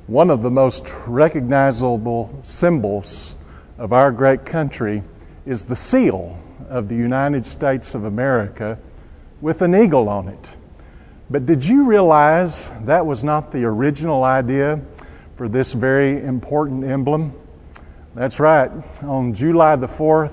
One of the most recognizable symbols of our great country is the seal of the United States of America with an eagle on it. But did you realize that was not the original idea for this very important emblem? That's right. On July the 4th,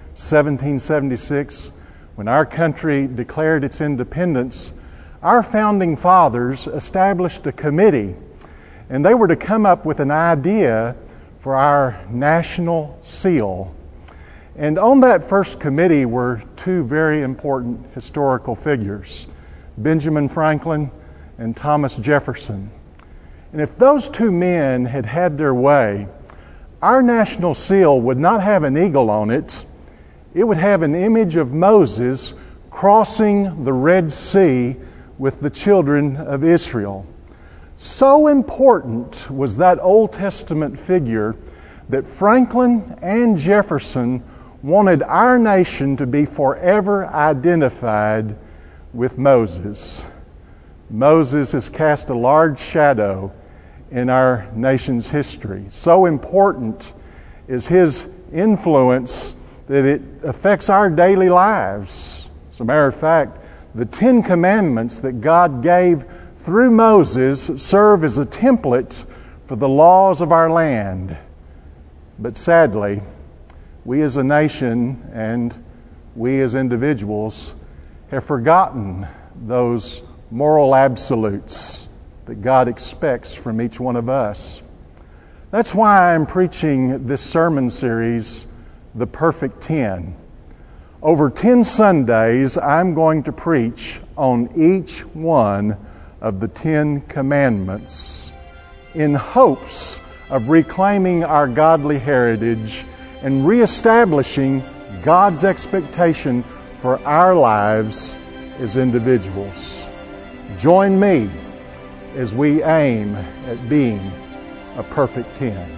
1776, when our country declared its independence, our founding fathers established a committee, and they were to come up with an idea for our national seal. And on that first committee were two very important historical figures, Benjamin Franklin and Thomas Jefferson. And if those two men had had their way, our national seal would not have an eagle on it. It would have an image of Moses crossing the Red Sea with the children of Israel. So important was that Old Testament figure that Franklin and Jefferson wanted our nation to be forever identified with Moses. Moses has cast a large shadow in our nation's history. So important is his influence that it affects our daily lives. As a matter of fact, the 10 Commandments that God gave through Moses serve as a template for the laws of our land. But sadly, we as a nation and we as individuals have forgotten those moral absolutes that God expects from each one of us. That's why I'm preaching this sermon series, The Perfect 10. Over 10 Sundays, I'm going to preach on each one of the 10 Commandments in hopes of reclaiming our godly heritage and reestablishing God's expectation for our lives as individuals. Join me as we aim at being a perfect 10.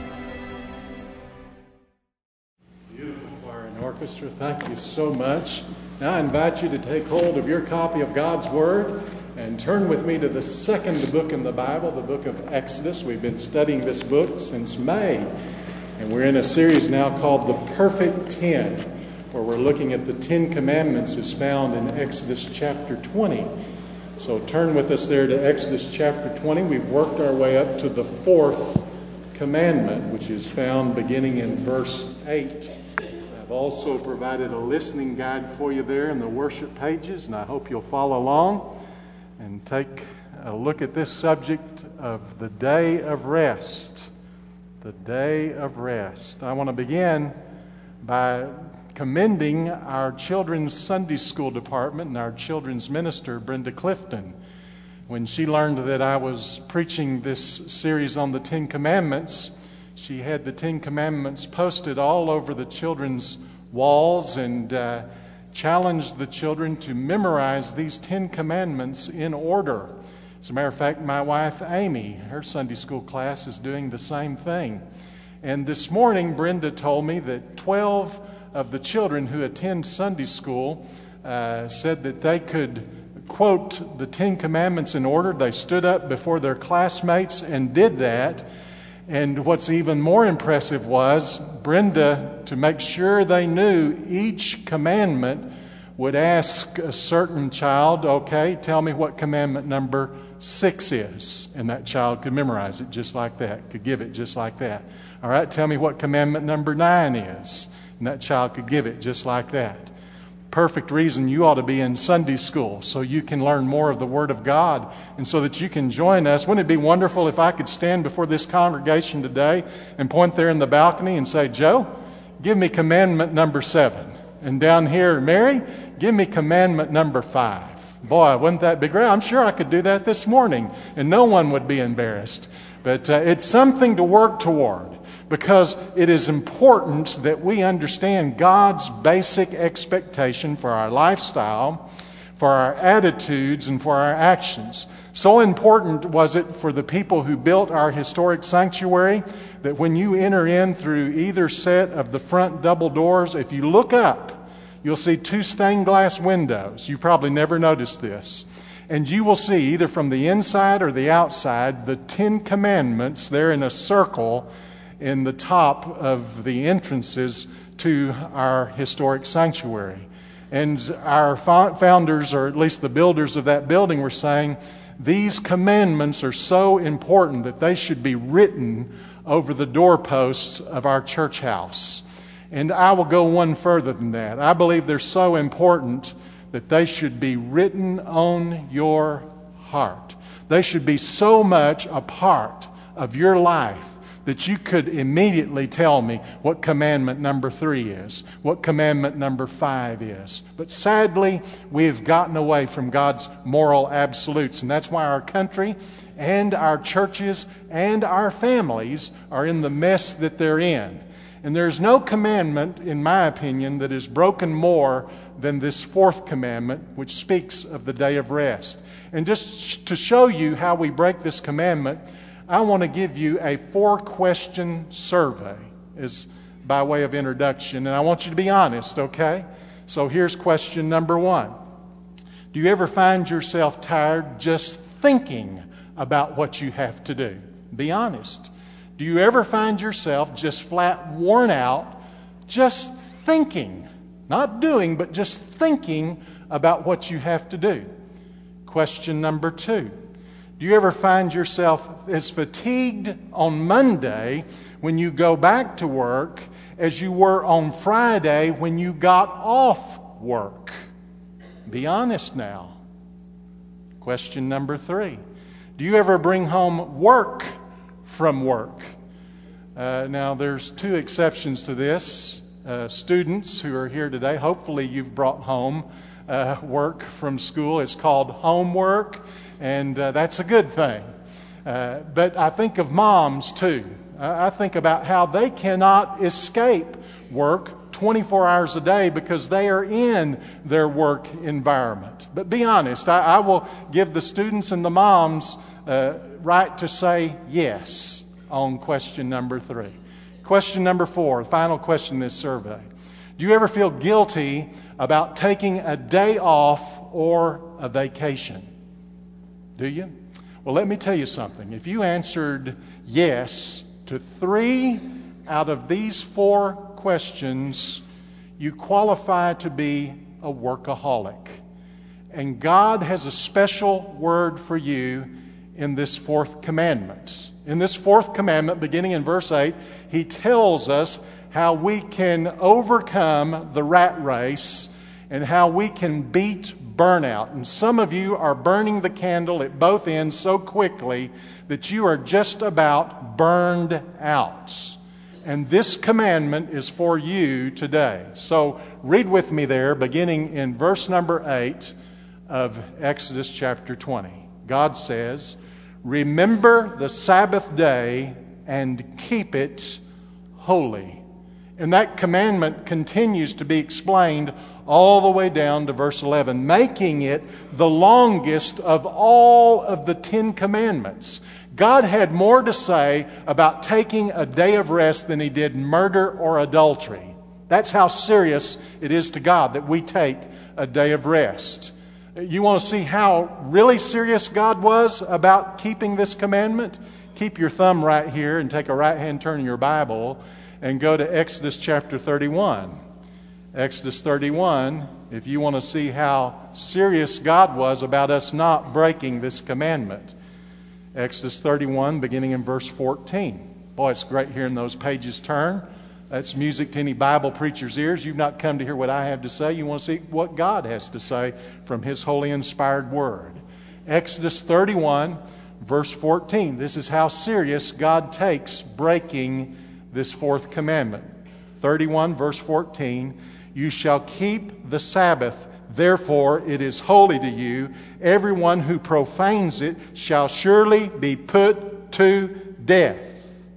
Beautiful choir and orchestra, thank you so much. Now I invite you to take hold of your copy of God's Word and turn with me to the second book in the Bible, the book of Exodus. We've been studying this book since May, and we're in a series now called The Perfect 10, where we're looking at the 10 Commandments as found in Exodus chapter 20. So turn with us there to Exodus chapter 20. We've worked our way up to the fourth commandment, which is found beginning in verse 8. I've also provided a listening guide for you there in the worship pages, and I hope you'll follow along and take a look at this subject of the day of rest. The day of rest. I want to begin by commending our children's Sunday school department and our children's minister, Brenda Clifton. When she learned that I was preaching this series on the 10 Commandments, she had the 10 Commandments posted all over the children's walls and challenged the children to memorize these 10 Commandments in order. As a matter of fact, my wife Amy, her Sunday school class is doing the same thing. And this morning, Brenda told me that 12 of the children who attend Sunday school said that they could quote the 10 Commandments in order. They stood up before their classmates and did that. And what's even more impressive was Brenda, to make sure they knew each commandment, would ask a certain child, okay, tell me what commandment number 6 is. And that child could memorize it just like that, could give it just like that. All right, tell me what commandment number 9 is. And that child could give it just like that. Perfect reason you ought to be in Sunday school, so you can learn more of the Word of God and so that you can join us. Wouldn't it be wonderful if I could stand before this congregation today and point there in the balcony and say, Joe, give me commandment number 7. And down here, Mary, give me commandment number 5. Boy, wouldn't that be great? I'm sure I could do that this morning and no one would be embarrassed. But it's something to work toward, because it is important that we understand God's basic expectation for our lifestyle, for our attitudes, and for our actions. So important was it for the people who built our historic sanctuary that when you enter in through either set of the front double doors, if you look up, you'll see 2 stained glass windows. You've probably never noticed this. And you will see, either from the inside or the outside, the 10 Commandments there in a circle in the top of the entrances to our historic sanctuary. And our founders, or at least the builders of that building, were saying these commandments are so important that they should be written over the doorposts of our church house. And I will go one further than that. I believe they're so important that they should be written on your heart. They should be so much a part of your life that you could immediately tell me what commandment number 3 is, what commandment number 5 is. But sadly, we have gotten away from God's moral absolutes, and that's why our country and our churches and our families are in the mess that they're in. And there's no commandment, in my opinion, that is broken more than this 4th commandment, which speaks of the day of rest. And just to show you how we break this commandment, I want to give you a 4-question survey as by way of introduction. And I want you to be honest, okay? So here's question number 1. Do you ever find yourself tired just thinking about what you have to do? Be honest. Do you ever find yourself just flat worn out, just thinking, not doing, but just thinking about what you have to do? Question number 2. Do you ever find yourself as fatigued on Monday when you go back to work as you were on Friday when you got off work? Be honest now. Question number 3. Do you ever bring home work from work? Now, there's 2 exceptions to this. Students who are here today, hopefully you've brought home work from school. It's called homework, and that's a good thing. But I think of moms too. I think about how they cannot escape work 24 hours a day because they are in their work environment. But be honest, I will give the students and the moms right to say yes on question number 3. Question number 4, final question in this survey. Do you ever feel guilty about taking a day off or a vacation? Do you? Well, let me tell you something. If you answered yes to 3 out of these 4 questions, you qualify to be a workaholic. And God has a special word for you in this 4th commandment. In this 4th commandment, beginning in verse 8, He tells us how we can overcome the rat race and how we can beat burnout. And some of you are burning the candle at both ends so quickly that you are just about burned out. And this commandment is for you today. So read with me there, beginning in verse number 8 of Exodus chapter 20. God says, "Remember the Sabbath day and keep it holy." And that commandment continues to be explained all the way down to verse 11, making it the longest of all of the 10 commandments. God had more to say about taking a day of rest than He did murder or adultery. That's how serious it is to God that we take a day of rest. You want to see how really serious God was about keeping this commandment? Keep your thumb right here and take a right-hand turn in your Bible and go to Exodus chapter 31. Exodus 31, if you want to see how serious God was about us not breaking this commandment. Exodus 31, beginning in verse 14. Boy, it's great hearing those pages turn. That's music to any Bible preacher's ears. You've not come to hear what I have to say. You want to see what God has to say from His holy inspired Word. Exodus 31, verse 14. This is how serious God takes breaking this 4th commandment. 31, verse 14. "You shall keep the Sabbath, therefore it is holy to you. Everyone who profanes it shall surely be put to death.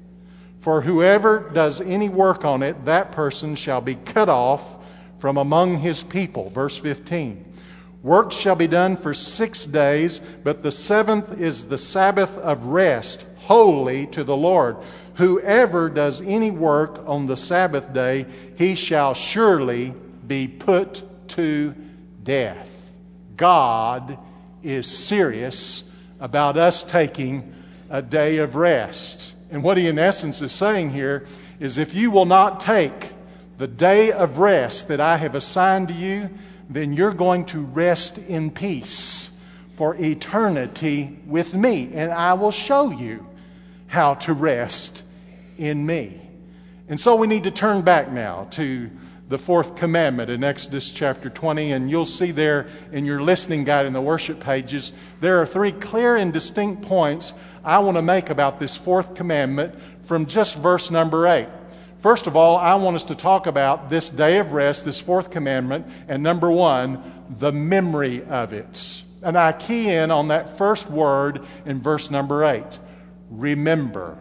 For whoever does any work on it, that person shall be cut off from among his people." Verse 15. "Work shall be done for 6 days, but the 7th is the Sabbath of rest, holy to the Lord. Whoever does any work on the Sabbath day, he shall surely be put to death." God is serious about us taking a day of rest. And what he in essence is saying here is, if you will not take the day of rest that I have assigned to you, then you're going to rest in peace for eternity with me. And I will show you how to rest in me. And so we need to turn back now to the fourth commandment in Exodus chapter 20. And you'll see there in your listening guide in the worship pages, there are 3 clear and distinct points I want to make about this fourth commandment from just verse number 8. First of all, I want us to talk about this day of rest, this fourth commandment, and number 1, the memory of it. And I key in on that first word in verse number 8. Remember.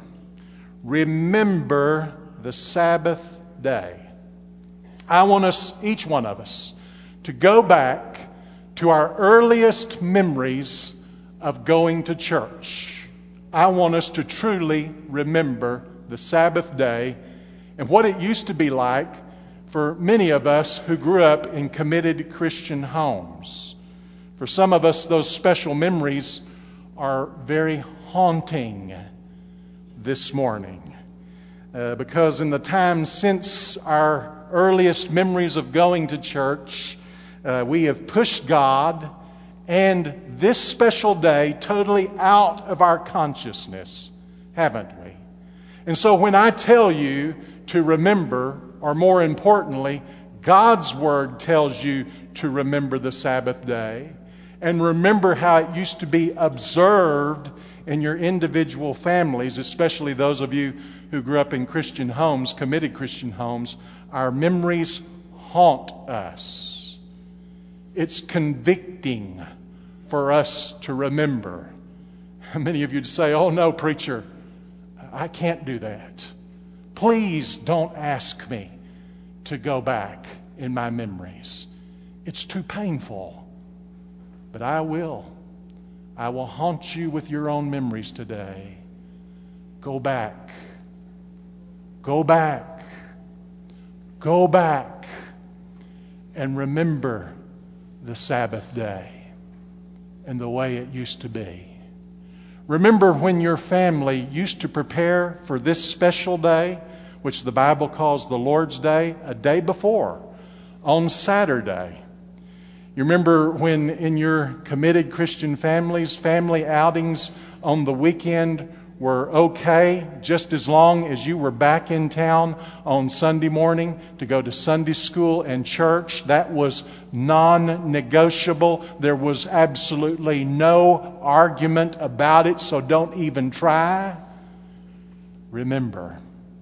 Remember the Sabbath day. I want us, each one of us, to go back to our earliest memories of going to church. I want us to truly remember the Sabbath day and what it used to be like for many of us who grew up in committed Christian homes. For some of us, those special memories are very haunting this morning. Because in the time since our earliest memories of going to church, we have pushed God and this special day totally out of our consciousness, haven't we? And so when I tell you to remember, or more importantly, God's Word tells you to remember the Sabbath day, and remember how it used to be observed in your individual families, especially those of you who grew up in Christian homes, committed Christian homes, our memories haunt us. It's convicting for us to remember. Many of you would say, "Oh no, preacher, I can't do that. Please don't ask me to go back in my memories. It's too painful." But I will. I will haunt you with your own memories today. Go back. Go back. Go back and remember the Sabbath day and the way it used to be. Remember when your family used to prepare for this special day, which the Bible calls the Lord's Day, a day before, on Saturday. You remember when in your committed Christian families, family outings on the weekend were okay, just as long as you were back in town on Sunday morning to go to Sunday school and church. That was non-negotiable. There was absolutely no argument about it, so don't even try. Remember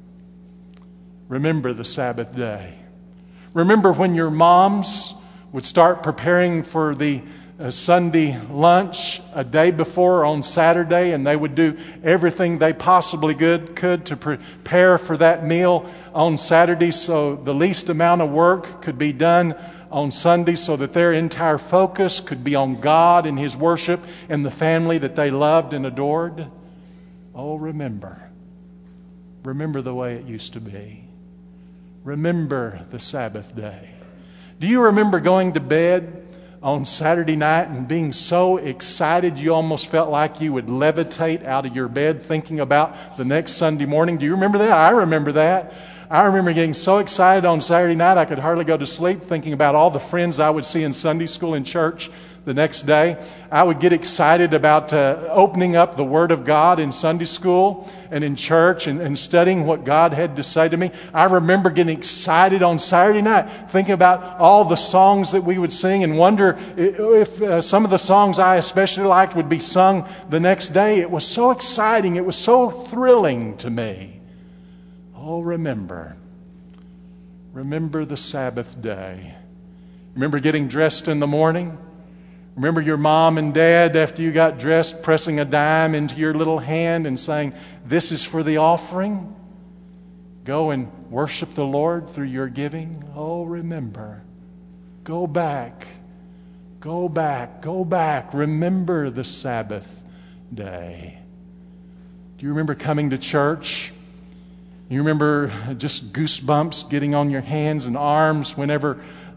the Sabbath day. Remember when your moms would start preparing for the Sunday lunch a day before on Saturday, and they would do everything they possibly could to prepare for that meal on Saturday so the least amount of work could be done on Sunday so that their entire focus could be on God and His worship and the family that they loved and adored. Oh, remember the way it used to be. Remember the Sabbath day. Do you remember going to bed on Saturday night and being so excited you almost felt like you would levitate out of your bed thinking about the next Sunday morning? Do you remember that? I remember that. I remember getting so excited on Saturday night I could hardly go to sleep thinking about all the friends I would see in Sunday school and church the next day. I would get excited about opening up the Word of God in Sunday school and in church and studying what God had to say to me. I remember getting excited on Saturday night thinking about all the songs that we would sing and wonder if some of the songs I especially liked would be sung the next day. It was so exciting. It was so thrilling to me. Oh, remember the Sabbath day. Remember getting dressed in the morning? Remember your mom and dad, after you got dressed, pressing a dime into your little hand and saying, "This is for the offering. Go and worship the Lord through your giving." Oh, remember. Go back. Go back. Go back. Remember the Sabbath day. Do you remember coming to church? You remember just goosebumps getting on your hands and arms whenever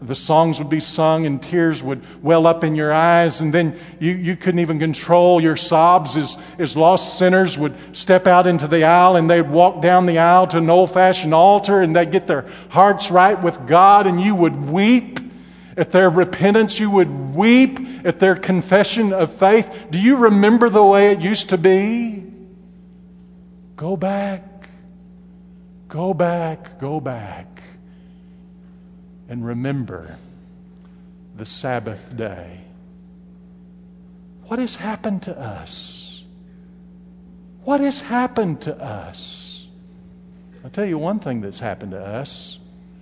the songs would be sung and tears would well up in your eyes, and then you couldn't even control your sobs as lost sinners would step out into the aisle, and they'd walk down the aisle to an old-fashioned altar, and they'd get their hearts right with God, and you would weep at their repentance. You would weep at their confession of faith. Do you remember the way it used to be? Go back. Go back, go back, and remember the Sabbath day. What has happened to us? What has happened to us? I'll tell you one thing that's happened to us.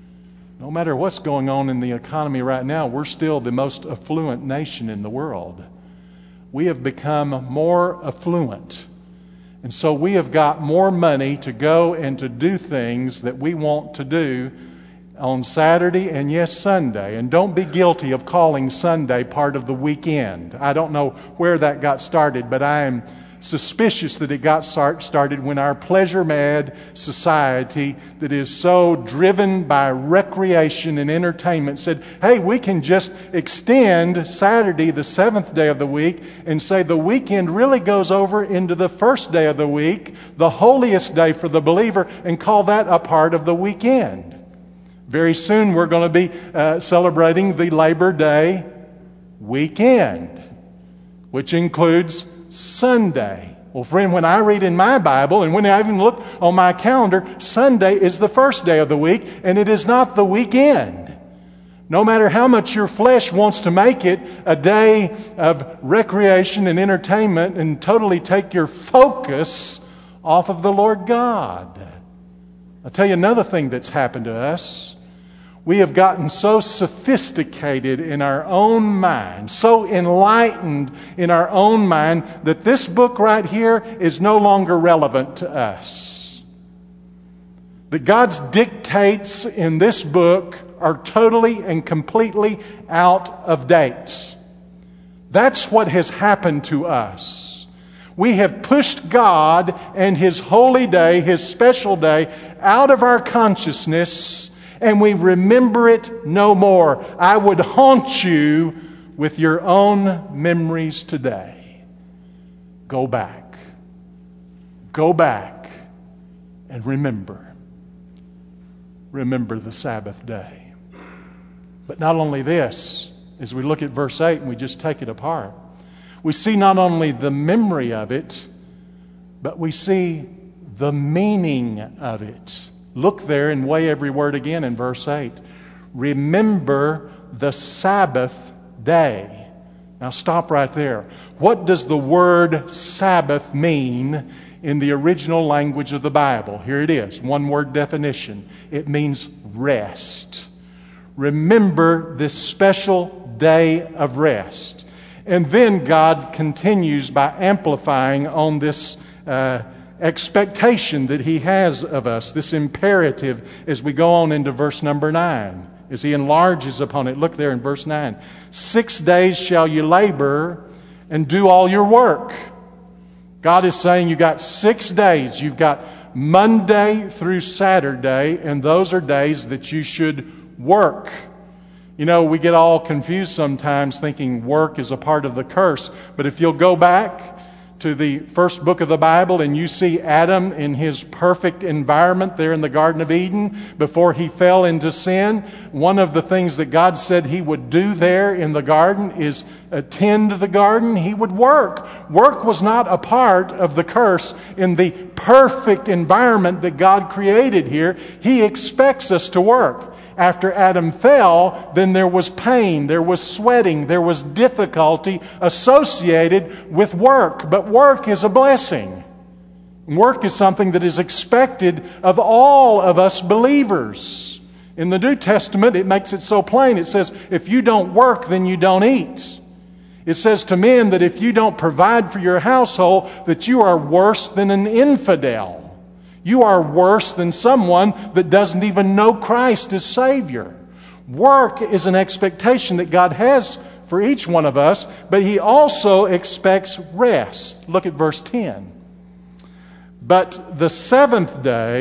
No matter what's going on in the economy right now, we're still the most affluent nation in the world. We have become more affluent. And so we have got more money to go and to do things that we want to do on Saturday and, yes, Sunday. And don't be guilty of calling Sunday part of the weekend. I don't know where that got started, but I am suspicious that it got started when our pleasure-mad society that is so driven by recreation and entertainment said, hey, we can just extend Saturday, the seventh day of the week, and say the weekend really goes over into the first day of the week, the holiest day for the believer, and call that a part of the weekend. Very soon we're going to be celebrating the Labor Day weekend, which includes Sunday. Well, friend, when I read in my Bible and when I even look on my calendar, Sunday is the first day of the week, and it is not the weekend. No matter how much your flesh wants to make it a day of recreation and entertainment and totally take your focus off of the Lord God. I'll tell you another thing that's happened to us. We have gotten so sophisticated in our own mind, so enlightened in our own mind, that this book right here is no longer relevant to us. That God's dictates in this book are totally and completely out of date. That's what has happened to us. We have pushed God and His holy day, His special day, out of our consciousness, and we remember it no more. I would haunt you with your own memories today. Go back. Go back and remember. Remember the Sabbath day. But not only this, as we look at verse 8 and we just take it apart, we see not only the memory of it, but we see the meaning of it. Look there and weigh every word again in verse 8. Remember the Sabbath day. Now stop right there. What does the word Sabbath mean in the original language of the Bible? Here it is, one word definition. It means rest. Remember this special day of rest. And then God continues by amplifying on this expectation that He has of us, this imperative, as we go on into verse number 9, as He enlarges upon it. Look there in verse 9. 6 days shall you labor and do all your work. God is saying you got 6 days. You've got Monday through Saturday, and those are days that you should work. You know, we get all confused sometimes thinking work is a part of the curse. But if you'll go back to the first book of the Bible and you see Adam in his perfect environment there in the Garden of Eden before he fell into sin, one of the things that God said He would do there in the garden is tend the garden. He would work. Work was not a part of the curse in the perfect environment that God created here. He expects us to work. After Adam fell, then there was pain, there was sweating, there was difficulty associated with work. But work is a blessing. Work is something that is expected of all of us believers. In the New Testament, it makes it so plain. It says, if you don't work, then you don't eat. It says to men that if you don't provide for your household, that you are worse than an infidel. You are worse than someone that doesn't even know Christ as Savior. Work is an expectation that God has for each one of us, but He also expects rest. Look at verse 10. But the seventh day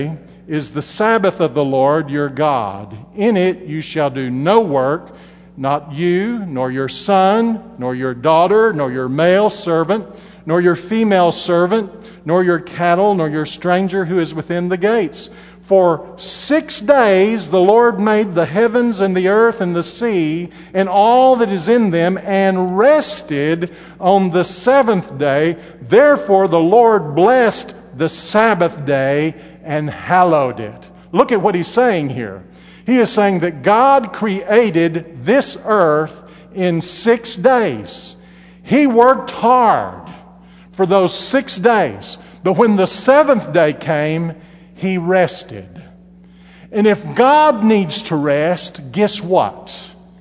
is the Sabbath of the Lord your God. In it you shall do no work, not you, nor your son, nor your daughter, nor your male servant, nor your female servant, nor your cattle, nor your stranger who is within the gates. For 6 days the Lord made the heavens and the earth and the sea and all that is in them, and rested on the seventh day. Therefore the Lord blessed the Sabbath day and hallowed it. Look at what he's saying here. He is saying that God created this earth in 6 days. He worked hard for those 6 days. But when the seventh day came, He rested. And if God needs to rest, guess what?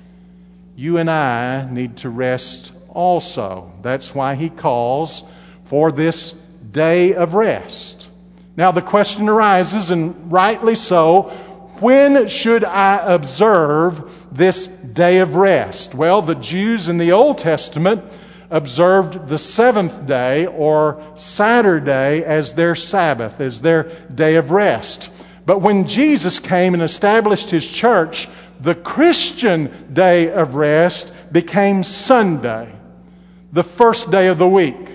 You and I need to rest also. That's why He calls for this day of rest. Now the question arises, and rightly so, when should I observe this day of rest? Well, the Jews in the Old Testament observed the seventh day, or Saturday, as their Sabbath, as their day of rest. But when Jesus came and established His church, the Christian day of rest became Sunday, the first day of the week.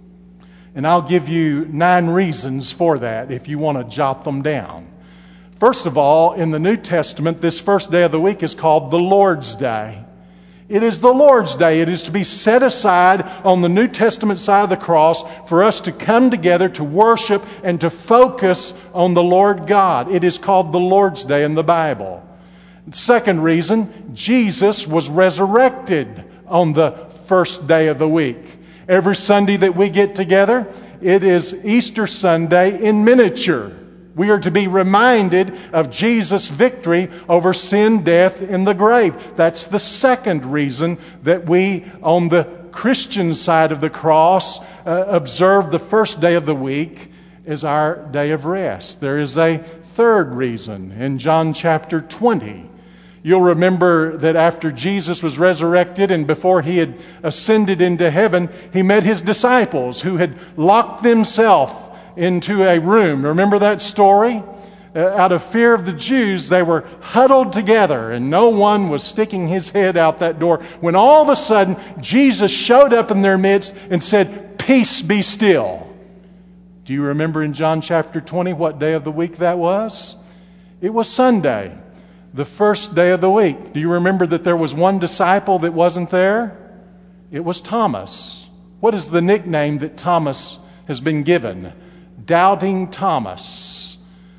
And I'll give you 9 reasons for that if you want to jot them down. First of all, in the New Testament, this first day of the week is called the Lord's Day. It is the Lord's Day. It is to be set aside on the New Testament side of the cross for us to come together to worship and to focus on the Lord God. It is called the Lord's Day in the Bible. Second reason, Jesus was resurrected on the first day of the week. Every Sunday that we get together, it is Easter Sunday in miniature. We are to be reminded of Jesus' victory over sin, death, and the grave. That's the second reason that we, on the Christian side of the cross, observe the first day of the week as our day of rest. There is a third reason in John chapter 20. You'll remember that after Jesus was resurrected and before He had ascended into heaven, He met His disciples who had locked themselves into a room. Remember that story? Out of fear of the Jews, they were huddled together and no one was sticking his head out that door, when all of a sudden Jesus showed up in their midst and said, "Peace, be still." Do you remember in John chapter 20 what day of the week that was? It was Sunday, the first day of the week. Do you remember that there was one disciple that wasn't there? It was Thomas. What is the nickname that Thomas has been given? Doubting Thomas.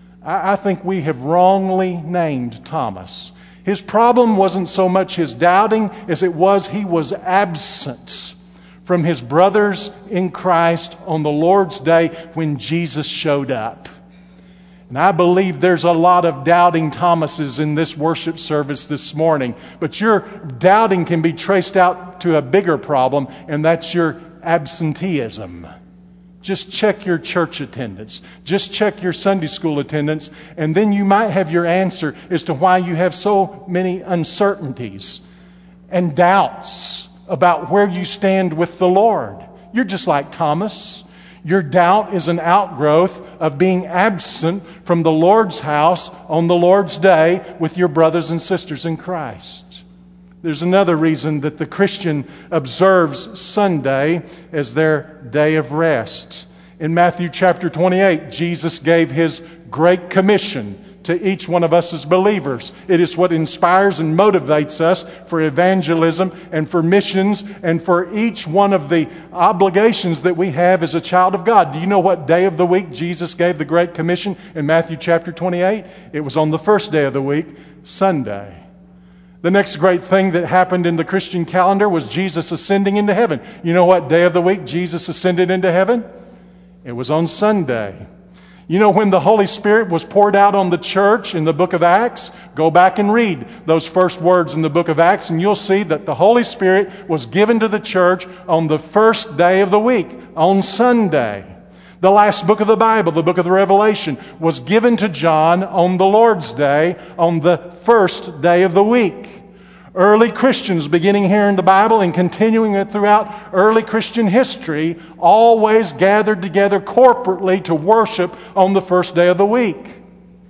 I think we have wrongly named Thomas. His problem wasn't so much his doubting as it was he was absent from his brothers in Christ on the Lord's Day when Jesus showed up. And I believe there's a lot of doubting Thomases in this worship service this morning. But your doubting can be traced out to a bigger problem, and that's your absenteeism. Just check your church attendance. Just check your Sunday school attendance, and then you might have your answer as to why you have so many uncertainties and doubts about where you stand with the Lord. You're just like Thomas. Your doubt is an outgrowth of being absent from the Lord's house on the Lord's Day with your brothers and sisters in Christ. There's another reason that the Christian observes Sunday as their day of rest. In Matthew chapter 28, Jesus gave His Great Commission to each one of us as believers. It is what inspires and motivates us for evangelism and for missions and for each one of the obligations that we have as a child of God. Do you know what day of the week Jesus gave the Great Commission in Matthew chapter 28? It was on the first day of the week, Sunday. The next great thing that happened in the Christian calendar was Jesus ascending into heaven. You know what day of the week Jesus ascended into heaven? It was on Sunday. You know when the Holy Spirit was poured out on the church in the book of Acts? Go back and read those first words in the book of Acts, and you'll see that the Holy Spirit was given to the church on the first day of the week, on Sunday. The last book of the Bible, the book of the Revelation, was given to John on the Lord's Day, on the first day of the week. Early Christians, beginning here in the Bible and continuing it throughout early Christian history, always gathered together corporately to worship on the first day of the week.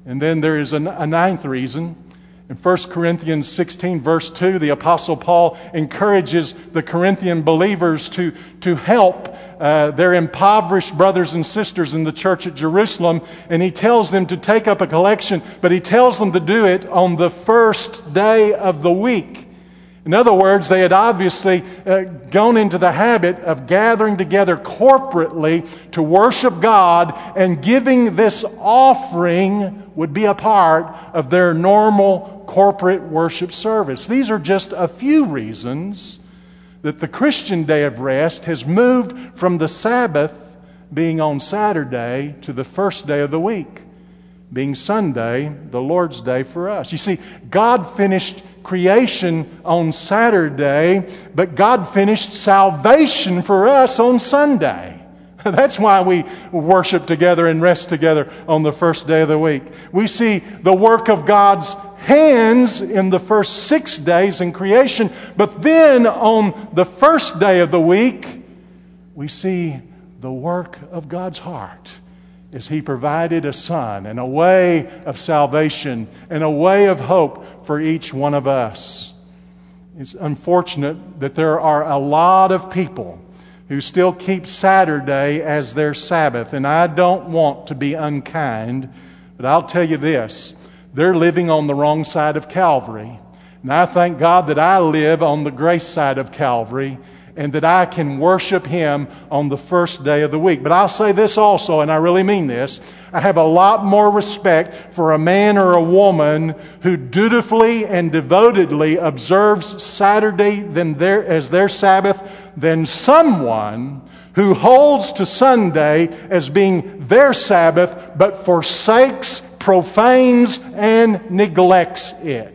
And then there is a ninth reason. In 1 Corinthians 16, verse 2, the Apostle Paul encourages the Corinthian believers to help their impoverished brothers and sisters in the church at Jerusalem. And he tells them to take up a collection, but he tells them to do it on the first day of the week. In other words, they had obviously gone into the habit of gathering together corporately to worship God, and giving this offering would be a part of their normal corporate worship service. These are just a few reasons that the Christian day of rest has moved from the Sabbath being on Saturday to the first day of the week, being Sunday, the Lord's Day for us. You see, God finished creation on Saturday, but God finished salvation for us on Sunday. That's why we worship together and rest together on the first day of the week. We see the work of God's hands in the first 6 days in creation, but then on the first day of the week, we see the work of God's heart as He provided a Son and a way of salvation and a way of hope for each one of us. It's unfortunate that there are a lot of people who still keep Saturday as their Sabbath, and I don't want to be unkind, but I'll tell you this, they're living on the wrong side of Calvary. And I thank God that I live on the grace side of Calvary, and that I can worship Him on the first day of the week. But I'll say this also, and I really mean this, I have a lot more respect for a man or a woman who dutifully and devotedly observes Saturday as their Sabbath than someone who holds to Sunday as being their Sabbath but forsakes, profanes, and neglects it.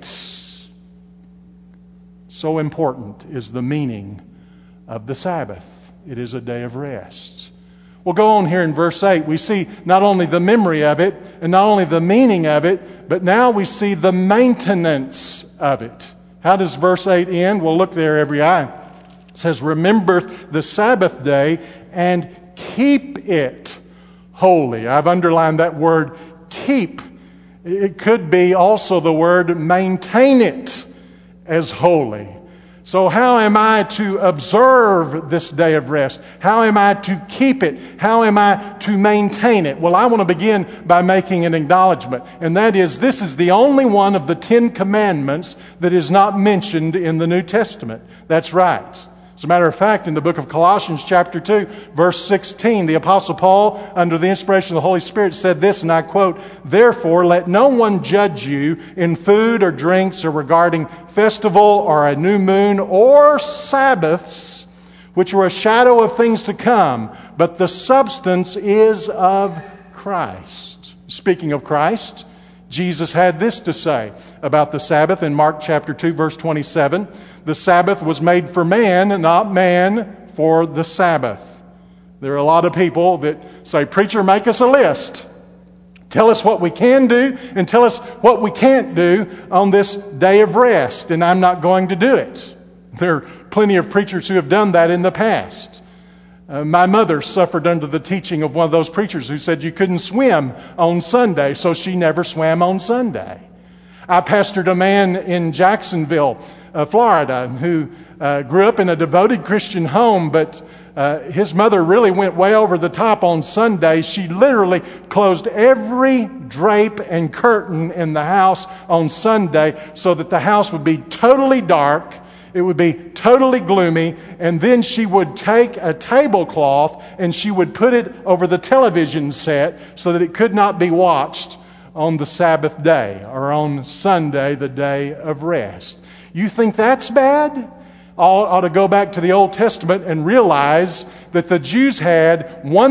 So important is the meaning of the Sabbath. It is a day of rest. We'll go on here in verse 8. We see not only the memory of it and not only the meaning of it, but now we see the maintenance of it. How does verse 8 end? We'll look there every eye. It says, "Remember the Sabbath day and keep it holy." I've underlined that word keep. It could be also the word maintain it as holy. So how am I to observe this day of rest? How am I to keep it? How am I to maintain it? Well, I want to begin by making an acknowledgement, and that is, this is the only one of the 10 commandments that is not mentioned in the New Testament. That's right. As a matter of fact, in the book of Colossians chapter 2, verse 16, the Apostle Paul, under the inspiration of the Holy Spirit, said this, and I quote, "Therefore, let no one judge you in food or drinks or regarding festival or a new moon or Sabbaths, which are a shadow of things to come, but the substance is of Christ." Speaking of Christ, Jesus had this to say about the Sabbath in Mark chapter 2, verse 27. "The Sabbath was made for man, not man for the Sabbath." There are a lot of people that say, "Preacher, make us a list. Tell us what we can do and tell us what we can't do on this day of rest." And I'm not going to do it. There are plenty of preachers who have done that in the past. My mother suffered under the teaching of one of those preachers who said you couldn't swim on Sunday, so she never swam on Sunday. I pastored a man in Jacksonville, Florida, who grew up in a devoted Christian home, but his mother really went way over the top on Sunday. She literally closed every drape and curtain in the house on Sunday so that the house would be totally dark. It would be totally gloomy, and then she would take a tablecloth and she would put it over the television set so that it could not be watched on the Sabbath day or on Sunday, the day of rest. You think that's bad? Ought to go back to the Old Testament and realize that the Jews had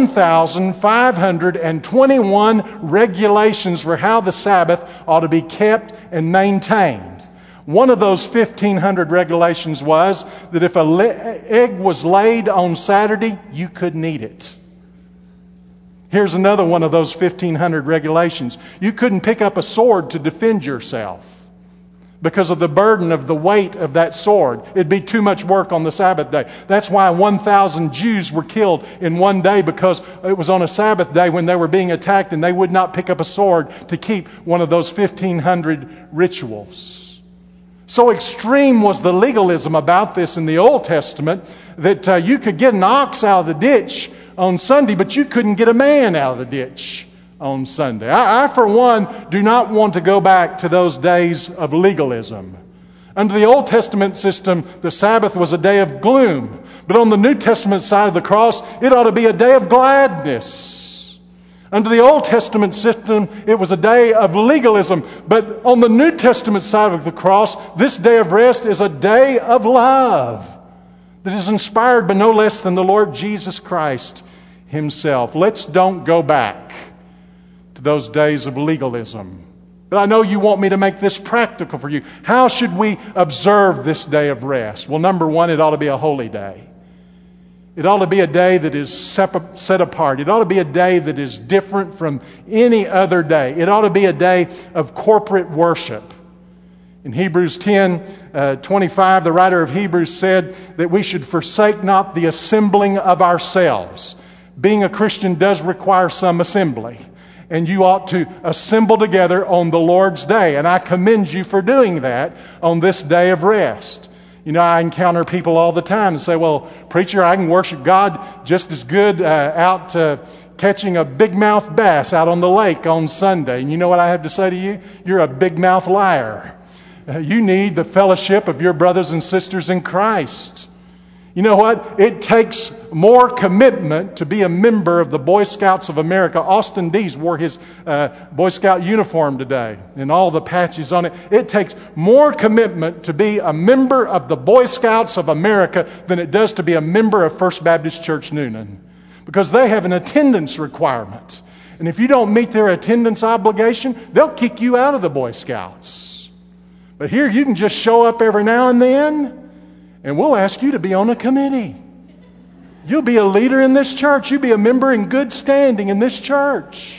1,521 regulations for how the Sabbath ought to be kept and maintained. One of those 1,500 regulations was that if an egg was laid on Saturday, you couldn't eat it. Here's another one of those 1,500 regulations. You couldn't pick up a sword to defend yourself. because of the burden of the weight of that sword. It'd be too much work on the Sabbath day. That's why 1,000 Jews were killed in one day, because it was on a Sabbath day when they were being attacked and they would not pick up a sword to keep one of those 1,500 rituals. So extreme was the legalism about this in the Old Testament that you could get an ox out of the ditch on Sunday, but you couldn't get a man out of the ditch on Sunday. I, for one, do not want to go back to those days of legalism. Under the Old Testament system, the Sabbath was a day of gloom. But on the New Testament side of the cross, it ought to be a day of gladness. Under the Old Testament system, it was a day of legalism. But on the New Testament side of the cross, this day of rest is a day of love that is inspired by no less than the Lord Jesus Christ Himself. Let's don't go back to those days of legalism. But I know you want me to make this practical for you. How should we observe this day of rest? Well, number one, it ought to be a holy day. It ought to be a day that is set apart. It ought to be a day that is different from any other day. It ought to be a day of corporate worship. In Hebrews 10:25, the writer of Hebrews said that we should forsake not the assembling of ourselves. Being a Christian does require some assembly. And you ought to assemble together on the Lord's day. And I commend you for doing that on this day of rest. You know, I encounter people all the time and say, well, preacher, I can worship God just as good out catching a big mouth bass out on the lake on Sunday. And you know what I have to say to you? You're a big mouth liar. You need the fellowship of your brothers and sisters in Christ. You know what? It takes more commitment to be a member of the Boy Scouts of America. Austin Dees wore his Boy Scout uniform today and all the patches on it. It takes more commitment to be a member of the Boy Scouts of America than it does to be a member of First Baptist Church Newnan, because they have an attendance requirement. And if you don't meet their attendance obligation, they'll kick you out of the Boy Scouts. But here you can just show up every now and then, and we'll ask you to be on a committee. You'll be a leader in this church. You'll be a member in good standing in this church.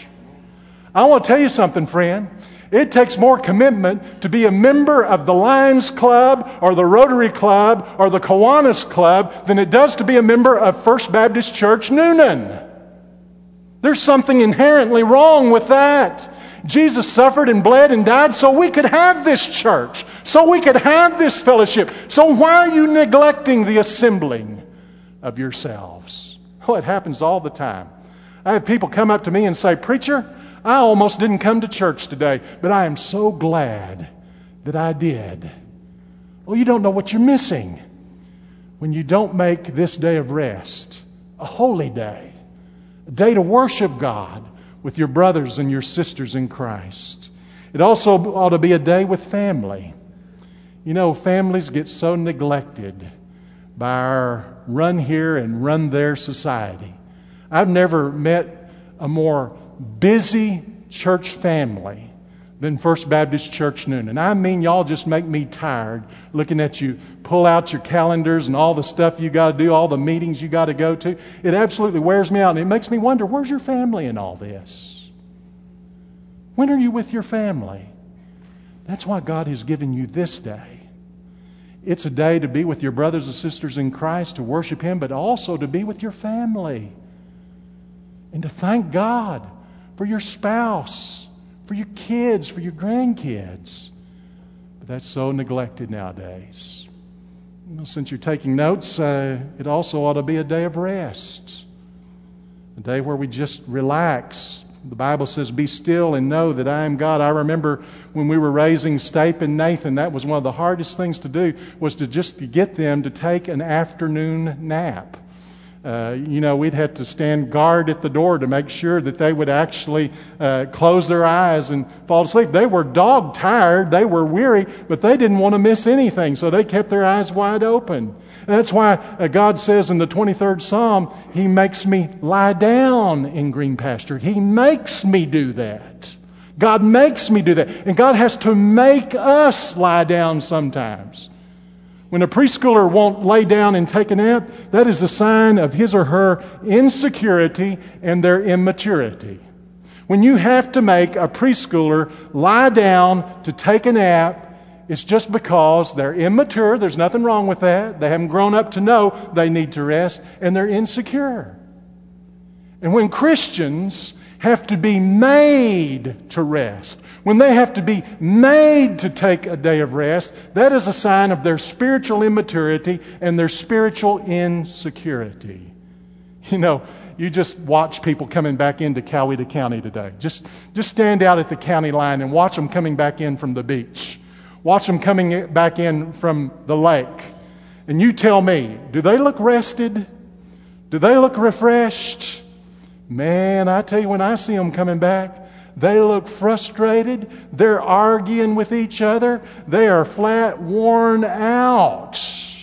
I want to tell you something, friend. It takes more commitment to be a member of the Lions Club or the Rotary Club or the Kiwanis Club than it does to be a member of First Baptist Church Newnan. There's something inherently wrong with that. Jesus suffered and bled and died so we could have this church, so we could have this fellowship. So why are you neglecting the assembling of yourselves? Oh, it happens all the time. I have people come up to me and say, preacher, I almost didn't come to church today, but I am so glad that I did. Well, you don't know what you're missing when you don't make this day of rest a holy day, a day to worship God with your brothers and your sisters in Christ. It also ought to be a day with family. You know, families get so neglected by our run here and run there society. I've never met a more busy church family than First Baptist Church Newnan. I mean, y'all just make me tired looking at you pull out your calendars and all the stuff you got to do, all the meetings you got to go to. It absolutely wears me out, and it makes me wonder, where's your family in all this? When are you with your family? That's why God has given you this day. It's a day to be with your brothers and sisters in Christ, to worship Him, but also to be with your family and to thank God for your spouse, for your kids, for your grandkids. But that's so neglected nowadays. Well, since you're taking notes, it also ought to be a day of rest, a day where we just relax. The Bible says, be still and know that I am God. I remember when we were raising Stape and Nathan, that was one of the hardest things to do, was to just get them to take an afternoon nap. We'd have to stand guard at the door to make sure that they would actually close their eyes and fall asleep. They were dog tired, they were weary, but they didn't want to miss anything, so they kept their eyes wide open. And that's why God says in the 23rd Psalm, He makes me lie down in green pasture. He makes me do that. God makes me do that. And God has to make us lie down sometimes. When a preschooler won't lay down and take a nap, that is a sign of his or her insecurity and their immaturity. When you have to make a preschooler lie down to take a nap, it's just because they're immature. There's nothing wrong with that. They haven't grown up to know they need to rest, and they're insecure. And when Christians have to be made to rest, when they have to be made to take a day of rest, that is a sign of their spiritual immaturity and their spiritual insecurity. You know, you just watch people coming back into Coweta County today. Just stand out at the county line and watch them coming back in from the beach. Watch them coming back in from the lake. And you tell me, do they look rested? Do they look refreshed? Man, I tell you, when I see them coming back, they look frustrated. They're arguing with each other. They are flat worn out.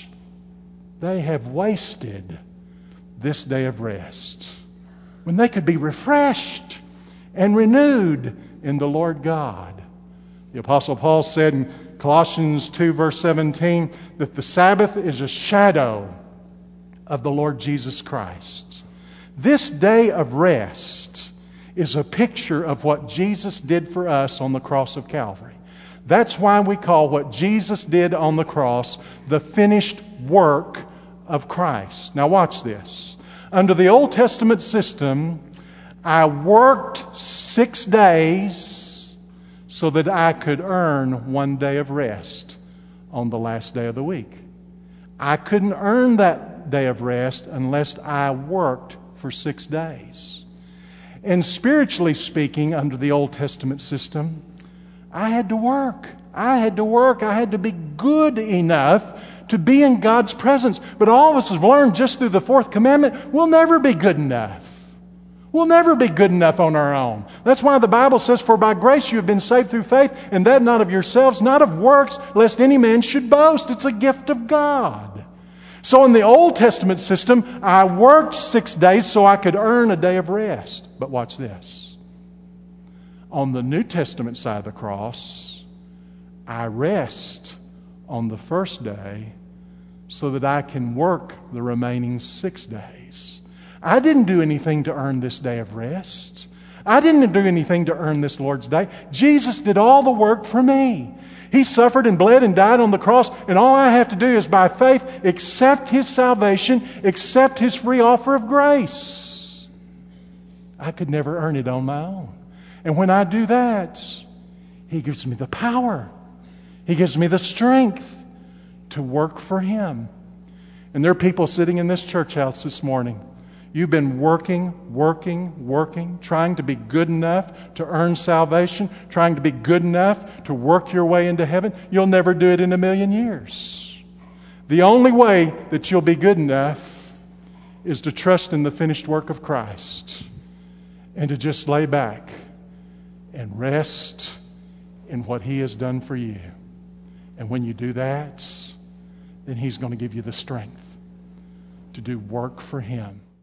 They have wasted this day of rest when they could be refreshed and renewed in the Lord God. The Apostle Paul said in Colossians 2 verse 17 that the Sabbath is a shadow of the Lord Jesus Christ. This day of rest is a picture of what Jesus did for us on the cross of Calvary. That's why we call what Jesus did on the cross the finished work of Christ. Now watch this. Under the Old Testament system, I worked 6 days so that I could earn 1 day of rest on the last day of the week. I couldn't earn that day of rest unless I worked for 6 days. And spiritually speaking, under the Old Testament system, I had to work. I had to be good enough to be in God's presence. But all of us have learned just through the fourth commandment, we'll never be good enough. We'll never be good enough on our own. That's why the Bible says, for by grace you have been saved through faith, and that not of yourselves, not of works, lest any man should boast. It's a gift of God. So in the Old Testament system, I worked 6 days so I could earn a day of rest. But watch this. On the New Testament side of the cross, I rest on the first day so that I can work the remaining 6 days. I didn't do anything to earn this day of rest. I didn't do anything to earn this Lord's Day. Jesus did all the work for me. He suffered and bled and died on the cross, and all I have to do is by faith accept His salvation, accept His free offer of grace. I could never earn it on my own. And when I do that, He gives me the power. He gives me the strength to work for Him. And there are people sitting in this church house this morning. You've been working, trying to be good enough to earn salvation, trying to be good enough to work your way into heaven. You'll never do it in a million years. The only way that you'll be good enough is to trust in the finished work of Christ and to just lay back and rest in what He has done for you. And when you do that, then He's going to give you the strength to do work for Him.